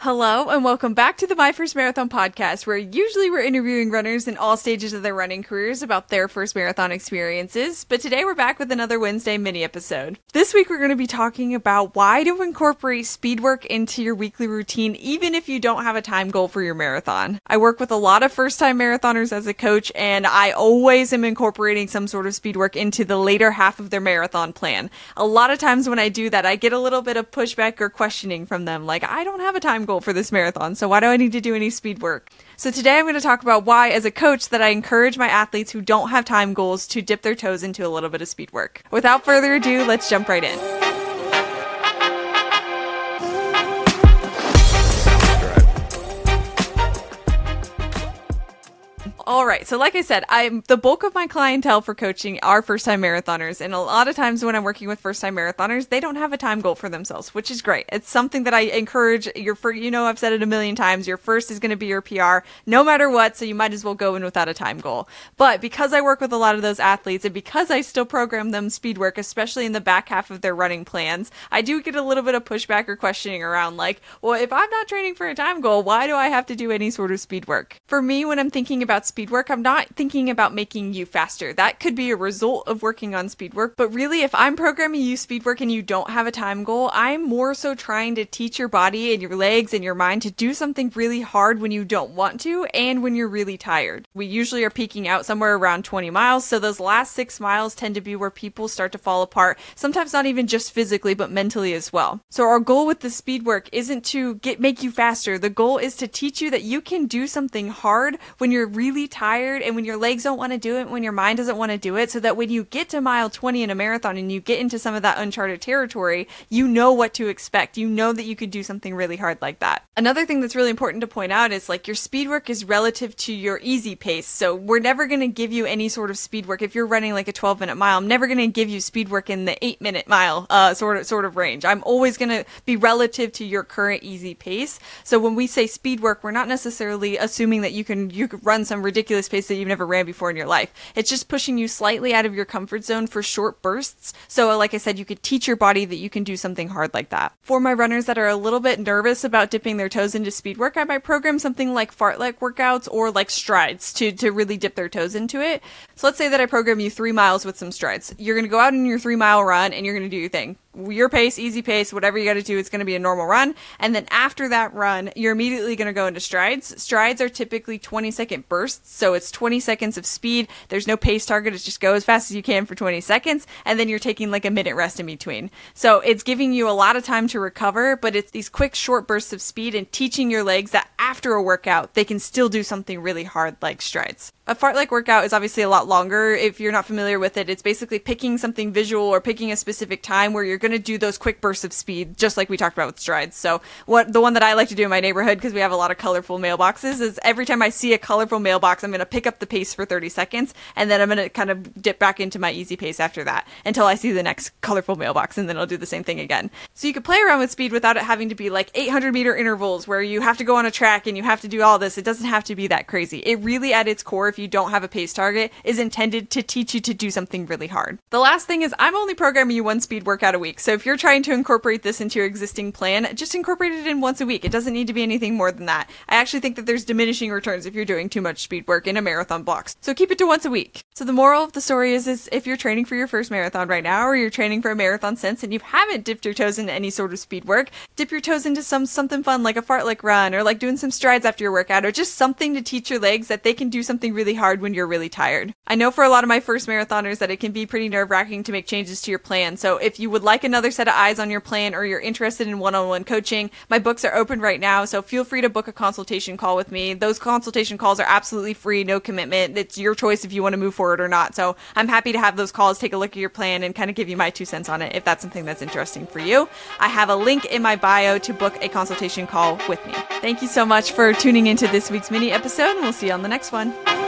Hello, and welcome back to the My First Marathon podcast, where usually we're interviewing runners in all stages of their running careers about their first marathon experiences, but today we're back with another Wednesday mini episode. This week we're going to be talking about why to incorporate speed work into your weekly routine, even if you don't have a time goal for your marathon. I work with a lot of first-time marathoners as a coach, and I always am incorporating some sort of speed work into the later half of their marathon plan. A lot of times when I do that, I get a little bit of pushback or questioning from them, like, I don't have a time goal for this marathon, so why do I need to do any speed work? So today I'm going to talk about why, as a coach, that I encourage my athletes who don't have time goals to dip their toes into a little bit of speed work. Without further ado, let's jump right in. All right. So like I said, the bulk of my clientele for coaching are first-time marathoners. And a lot of times when I'm working with first-time marathoners, they don't have a time goal for themselves, which is great. It's something that I encourage. I've said it a million times, your first is going to be your PR no matter what. So you might as well go in without a time goal. But because I work with a lot of those athletes and because I still program them speed work, especially in the back half of their running plans, I do get a little bit of pushback or questioning around like, well, if I'm not training for a time goal, why do I have to do any sort of speed work? For me, when I'm thinking about speed work, I'm not thinking about making you faster. That could be a result of working on speed work, but really if I'm programming you speed work and you don't have a time goal, I'm more so trying to teach your body and your legs and your mind to do something really hard when you don't want to and when you're really tired. We usually are peaking out somewhere around 20 miles, so those last 6 miles tend to be where people start to fall apart, sometimes not even just physically, but mentally as well. So our goal with the speed work isn't to make you faster. The goal is to teach you that you can do something hard when you're really tired and when your legs don't want to do it, when your mind doesn't want to do it, so that when you get to mile 20 in a marathon and you get into some of that uncharted territory, you know what to expect. You know that you could do something really hard like that. Another thing that's really important to point out is like your speed work is relative to your easy pace. So we're never going to give you any sort of speed work. If you're running like a 12-minute mile, I'm never going to give you speed work in the 8-minute mile sort of range. I'm always going to be relative to your current easy pace. So when we say speed work, we're not necessarily assuming that you could run some ridiculous pace that you've never ran before in your life. It's just pushing you slightly out of your comfort zone for short bursts. So like I said, you could teach your body that you can do something hard like that. For my runners that are a little bit nervous about dipping their toes into speed work, I might program something like fartlek workouts or like strides to really dip their toes into it. So let's say that I program you 3 miles with some strides. You're going to go out in your 3-mile run and you're going to do your thing. Your pace, easy pace, whatever you got to do, it's going to be a normal run. And then after that run, you're immediately going to go into strides. Strides are typically 20-second bursts. So it's 20 seconds of speed. There's no pace target. It's just go as fast as you can for 20 seconds. And then you're taking like a minute rest in between. So it's giving you a lot of time to recover, but it's these quick short bursts of speed and teaching your legs that after a workout, they can still do something really hard like strides. A fartlek workout is obviously a lot longer. If you're not familiar with it, it's basically picking something visual or picking a specific time where you're going to do those quick bursts of speed, just like we talked about with strides. So the one that I like to do in my neighborhood, because we have a lot of colorful mailboxes, is every time I see a colorful mailbox, I'm going to pick up the pace for 30 seconds, and then I'm going to kind of dip back into my easy pace after that until I see the next colorful mailbox, and then I'll do the same thing again. So you could play around with speed without it having to be like 800-meter intervals where you have to go on a track and you have to do all this. It doesn't have to be that crazy. It really, at its core, if you don't have a pace target, is intended to teach you to do something really hard. The last thing is I'm only programming you one speed workout a week. So if you're trying to incorporate this into your existing plan, just incorporate it in once a week. It doesn't need to be anything more than that. I actually think that there's diminishing returns if you're doing too much speed work in a marathon blocks. So keep it to once a week. So the moral of the story is if you're training for your first marathon right now, or you're training for a marathon since and you haven't dipped your toes into any sort of speed work, dip your toes into something fun like a fartlek run or like doing some strides after your workout, or just something to teach your legs that they can do something really hard when you're really tired. I know for a lot of my first marathoners that it can be pretty nerve-wracking to make changes to your plan. So if you would like another set of eyes on your plan or you're interested in one-on-one coaching, my books are open right now. So feel free to book a consultation call with me. Those consultation calls are absolutely free, no commitment. It's your choice if you want to move forward or not. So I'm happy to have those calls, take a look at your plan and kind of give you my 2 cents on it if that's something that's interesting for you. I have a link in my bio to book a consultation call with me. Thank you so much for tuning into this week's mini episode, and we'll see you on the next one.